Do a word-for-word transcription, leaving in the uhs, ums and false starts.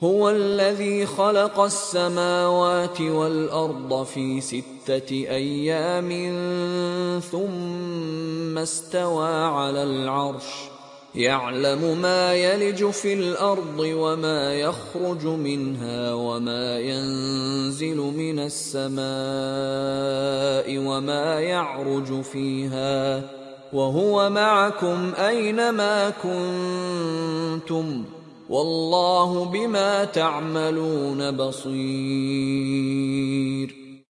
هو الذي خلق السماوات والأرض في ستة أيام ثم استوى على العرش يعلم ما يلج في الأرض وما يخرج منها وما ينزل من السماء وما يعرج فيها وهو معكم أينما كنتم والله بما تعملون بصير.